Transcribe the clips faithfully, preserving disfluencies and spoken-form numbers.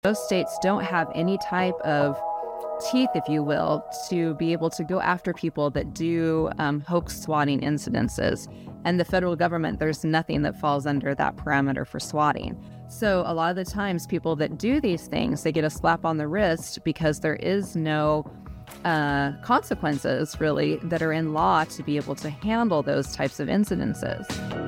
Most states don't have any type of teeth, if you will, to be able to go after people that do um, hoax swatting incidences. And the federal government, there's nothing that falls under that parameter for swatting. So a lot of the times people that do these things, they get a slap on the wrist because there is no uh, consequences really that are in law to be able to handle those types of incidences.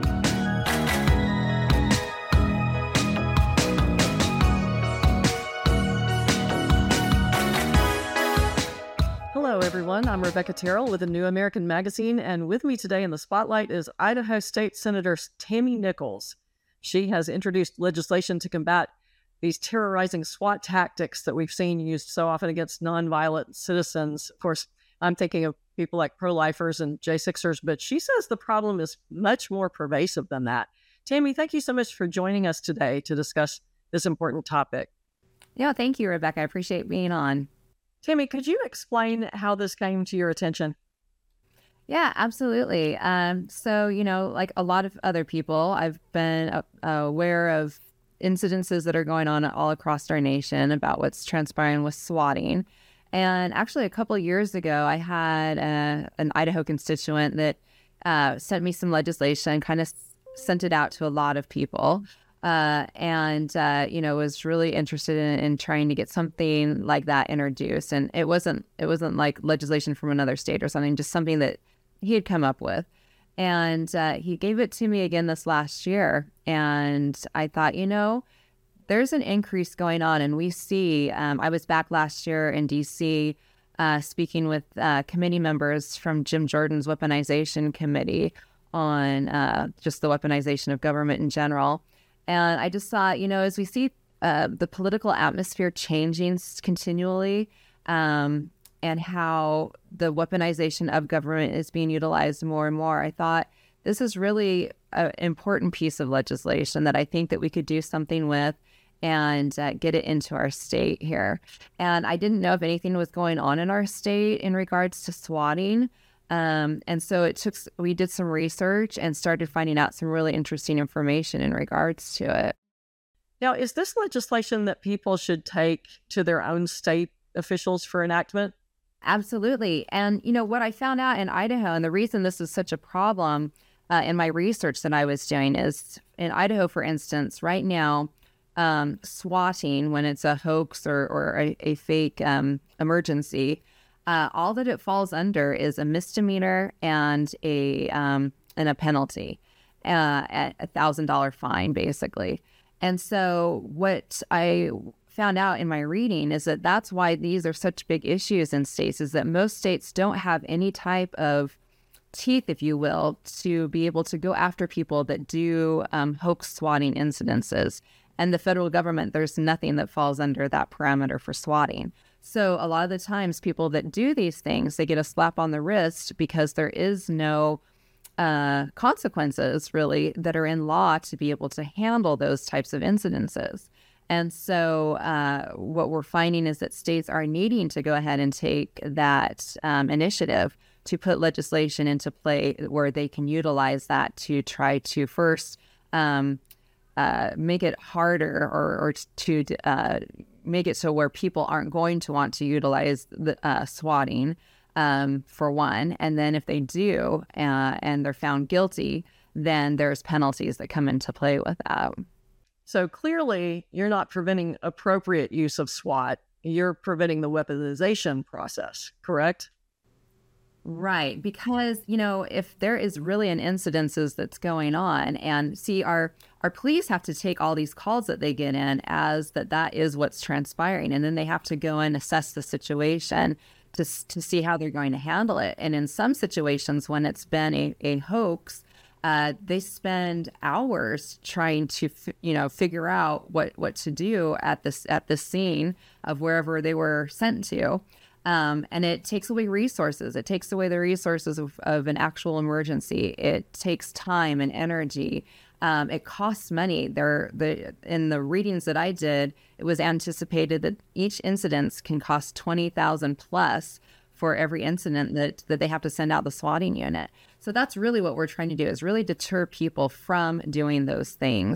Hello, everyone. I'm Rebecca Terrell with the New American Magazine, and with me today in the spotlight is Idaho State Senator Tammy Nichols. She has introduced legislation to combat these terrorizing SWAT tactics that we've seen used so often against nonviolent citizens. Of course, I'm thinking of people like pro-lifers and J sixers, but she says the problem is much more pervasive than that. Tammy, thank you so much for joining us today to discuss this important topic. Yeah, thank you, Rebecca. I appreciate being on. Tammy, could you explain how this came to your attention? Yeah, absolutely. Um, so, you know, like a lot of other people, I've been uh, aware of incidences that are going on all across our nation about what's transpiring with swatting. And actually, a couple of years ago, I had a, an Idaho constituent that uh, sent me some legislation, kind of sent it out to a lot of people. Uh, and, uh, you know, was really interested in, in trying to get something like that introduced. And it wasn't, it wasn't like legislation from another state or something, just something that he had come up with. And uh, he gave it to me again this last year. And I thought, you know, there's an increase going on. And we see, um, I was back last year in D C uh, speaking with uh, committee members from Jim Jordan's Weaponization Committee on uh, just the weaponization of government in general. And I just thought, you know, as we see uh, the political atmosphere changing continually um, and how the weaponization of government is being utilized more and more, I thought this is really an important piece of legislation that I think that we could do something with and uh, get it into our state here. And I didn't know if anything was going on in our state in regards to swatting. Um, and so it took, we did some research and started finding out some really interesting information in regards to it. Now, is this legislation that people should take to their own state officials for enactment? Absolutely. And, you know, what I found out in Idaho, and the reason this is such a problem uh, in my research that I was doing is in Idaho, for instance, right now, um, swatting, when it's a hoax or, or a, a fake um, emergency, Uh, all that it falls under is a misdemeanor and a um, and a penalty, uh, at a thousand dollar fine, basically. And so what I found out in my reading is that that's why these are such big issues in states, is that most states don't have any type of teeth, if you will, to be able to go after people that do um, hoax swatting incidences. And the federal government, there's nothing that falls under that parameter for swatting. So a lot of the times people that do these things, they get a slap on the wrist because there is no uh, consequences really that are in law to be able to handle those types of incidences. And so uh, what we're finding is that states are needing to go ahead and take that um, initiative to put legislation into play where they can utilize that to try to first um, uh, make it harder or, or to uh, make it so where people aren't going to want to utilize the uh, swatting, um, for one. And then if they do uh, and they're found guilty, then there's penalties that come into play with that. So clearly, you're not preventing appropriate use of SWAT. You're preventing the weaponization process, correct? Right. Because, you know, if there is really an incidences that's going on, and see, our our police have to take all these calls that they get in as that that is what's transpiring. And then they have to go and assess the situation to, to see how they're going to handle it. And in some situations, when it's been a, a hoax, uh, they spend hours trying to, f- you know, figure out what, what to do at this at the scene of wherever they were sent to. Um, and it takes away resources. It takes away the resources of, of an actual emergency. It takes time and energy. Um, it costs money. There, the in the readings that I did, it was anticipated that each incident can cost twenty thousand plus for every incident that that they have to send out the swatting unit. So that's really what we're trying to do, is really deter people from doing those things.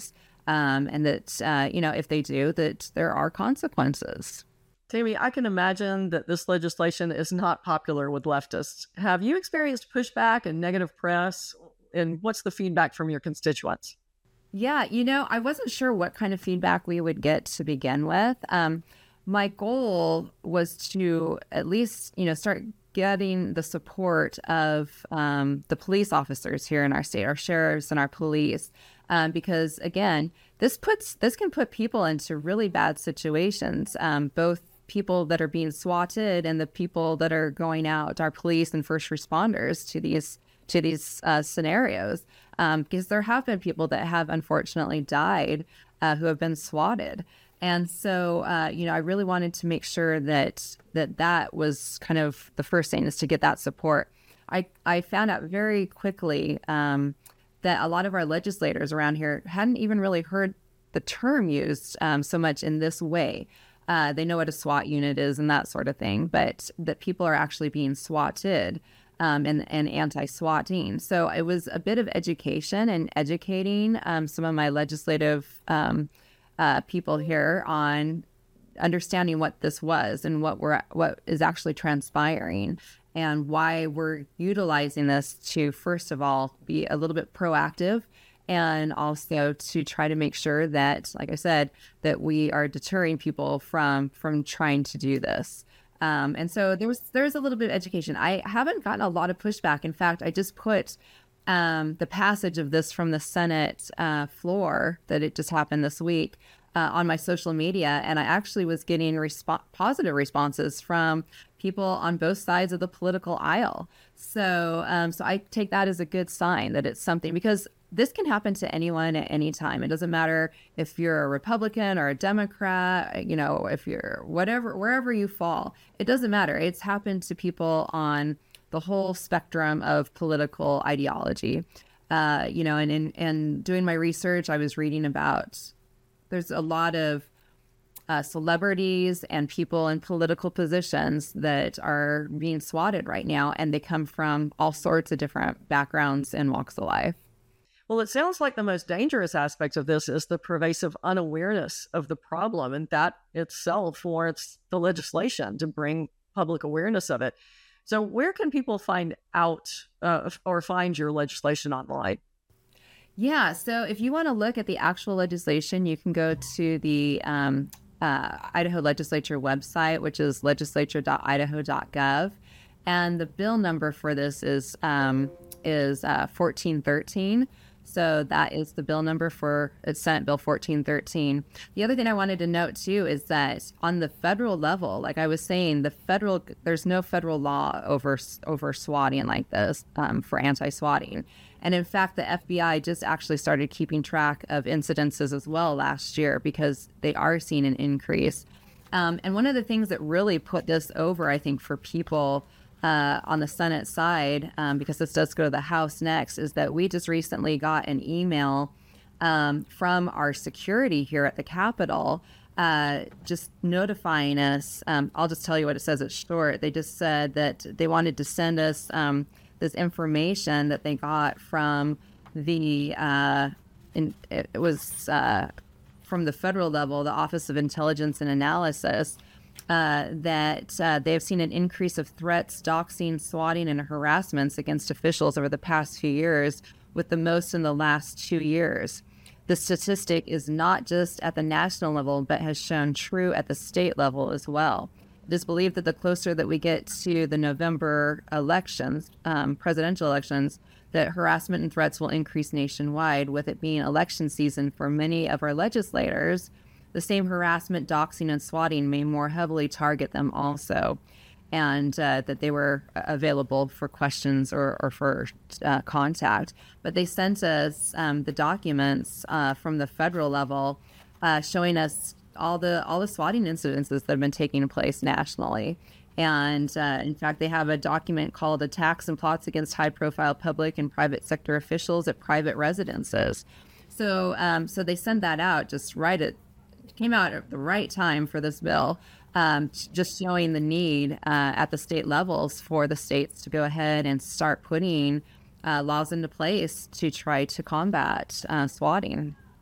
um, and that, uh, you know, if they do, that there are consequences. Tammy, I can imagine that this legislation is not popular with leftists. Have you experienced pushback and negative press? And what's the feedback from your constituents? Yeah, you know, I wasn't sure what kind of feedback we would get to begin with. Um, my goal was to at least, you know, start getting the support of um, the police officers here in our state, our sheriffs and our police, um, because again, this puts this can put people into really bad situations, um, both people that are being swatted and the people that are going out, our police and first responders, to these to these uh, scenarios, um, because there have been people that have unfortunately died uh, who have been swatted. And so, uh, you know, I really wanted to make sure that that that was kind of the first thing, is to get that support. I, I found out very quickly um, that a lot of our legislators around here hadn't even really heard the term used um, so much in this way. Uh, they know what a SWAT unit is and that sort of thing, but that people are actually being swatted um, and, and anti-swatting. So it was a bit of education and educating um, some of my legislative um, uh, people here on understanding what this was and what we're what is actually transpiring, and why we're utilizing this to, first of all, be a little bit proactive, and also to try to make sure that, like I said, that we are deterring people from from trying to do this. Um, and so there was there's a little bit of education. I haven't gotten a lot of pushback. In fact, I just put um, the passage of this from the Senate uh, floor, that it just happened this week, uh, on my social media, and I actually was getting resp- positive responses from people on both sides of the political aisle. So, um, so I take that as a good sign that it's something, because this can happen to anyone at any time. It doesn't matter if you're a Republican or a Democrat, you know, if you're whatever, wherever you fall, it doesn't matter. It's happened to people on the whole spectrum of political ideology. Uh, you know, and in and doing my research, I was reading about, there's a lot of uh, celebrities and people in political positions that are being swatted right now, and they come from all sorts of different backgrounds and walks of life. Well, it sounds like the most dangerous aspect of this is the pervasive unawareness of the problem, and that itself warrants the legislation to bring public awareness of it. So where can people find out uh, or find your legislation online? Yeah, so if you want to look at the actual legislation, you can go to the um, uh, Idaho Legislature website, which is legislature dot idaho dot gov. And the bill number for this is um, is uh, fourteen thirteen. So that is the bill number for it's Senate Bill fourteen thirteen. The other thing I wanted to note too is that on the federal level, like I was saying, the federal there's no federal law over over swatting like this um, for anti-swatting. And in fact, the F B I just actually started keeping track of incidences as well last year, because they are seeing an increase. Um, and one of the things that really put this over, I think, for people Uh, on the Senate side, um, because this does go to the House next, is that we just recently got an email um, from our security here at the Capitol, uh, just notifying us. Um, I'll just tell you what it says. It's short. They just said that they wanted to send us um, this information that they got from the, uh, in, it was uh, from the federal level, the Office of Intelligence and Analysis, Uh, that uh, they have seen an increase of threats, doxing, swatting, and harassments against officials over the past few years, with the most in the last two years. The statistic is not just at the national level, but has shown true at the state level as well. It is believed that the closer that we get to the November elections, um, presidential elections, that harassment and threats will increase nationwide, with it being election season for many of our legislators. The same harassment, doxing, and swatting may more heavily target them also, and uh, that they were available for questions or, or for uh, contact. But they sent us um, the documents uh, from the federal level uh, showing us all the all the swatting incidences that have been taking place nationally. And uh, in fact, they have a document called Attacks and Plots Against High-Profile Public and Private Sector Officials at Private Residences. So, um, so they send that out just right at came out at the right time for this bill, um, just showing the need uh, at the state levels for the states to go ahead and start putting uh, laws into place to try to combat uh, swatting.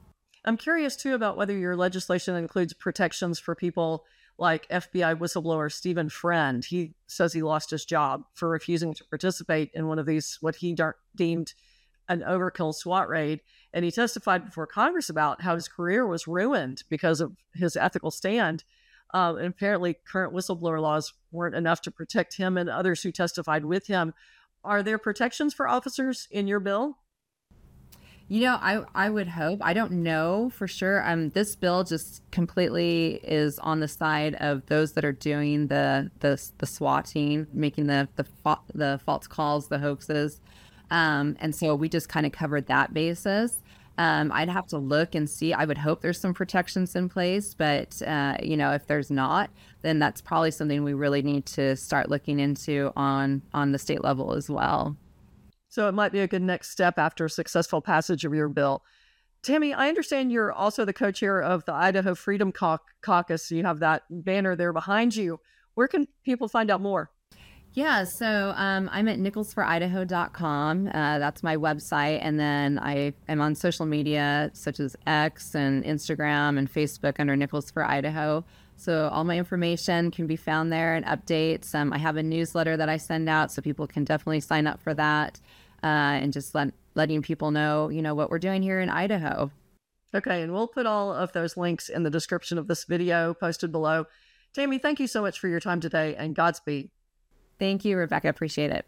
I'm curious, too, about whether your legislation includes protections for people like F B I whistleblower Stephen Friend. He says he lost his job for refusing to participate in one of these, what he de- deemed an overkill SWAT raid. And he testified before Congress about how his career was ruined because of his ethical stand. Uh, and apparently current whistleblower laws weren't enough to protect him and others who testified with him. Are there protections for officers in your bill? You know, I, I would hope. I don't know for sure. Um, this bill just completely is on the side of those that are doing the the, the swatting, making the the, fa- the false calls, the hoaxes. Um, and so we just kind of covered that basis. Um, I'd have to look and see. I would hope there's some protections in place, but, uh, you know, if there's not, then that's probably something we really need to start looking into on, on the state level as well. So it might be a good next step after successful passage of your bill. Tammy, I understand you're also the co-chair of the Idaho Freedom Cau- Caucus. You have that banner there behind you. Where can people find out more? Yeah, so um, I'm at nichols for idaho dot com. Uh, that's my website. And then I am on social media such as X and Instagram and Facebook under Nichols for Idaho. So all my information can be found there and updates. Um, I have a newsletter that I send out, so people can definitely sign up for that. Uh, and just let, letting people know, you know, what we're doing here in Idaho. Okay, and we'll put all of those links in the description of this video posted below. Tammy, thank you so much for your time today, and Godspeed. Thank you, Rebecca. Appreciate it.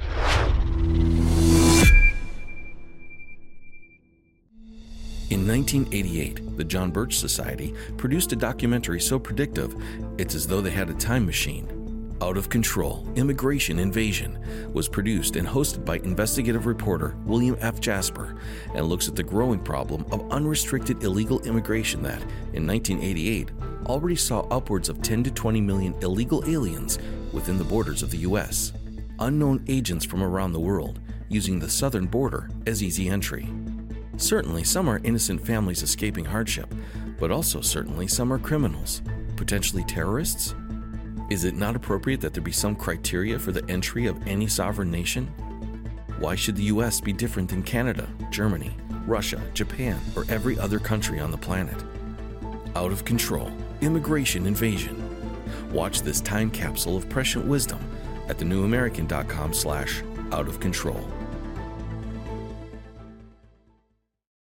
In nineteen eighty-eight, the John Birch Society produced a documentary so predictive, it's as though they had a time machine. Out of Control, Immigration Invasion was produced and hosted by investigative reporter William F. Jasper and looks at the growing problem of unrestricted illegal immigration that, in nineteen eighty-eight, already saw upwards of ten to twenty million illegal aliens within the borders of the U S. Unknown agents from around the world using the southern border as easy entry. Certainly, some are innocent families escaping hardship, but also certainly some are criminals, potentially terrorists. Is it not appropriate that there be some criteria for the entry of any sovereign nation? Why should the U S be different than Canada, Germany, Russia, Japan, or every other country on the planet? Out of Control, Immigration Invasion. Watch this time capsule of prescient wisdom at the new american dot com slash out of control.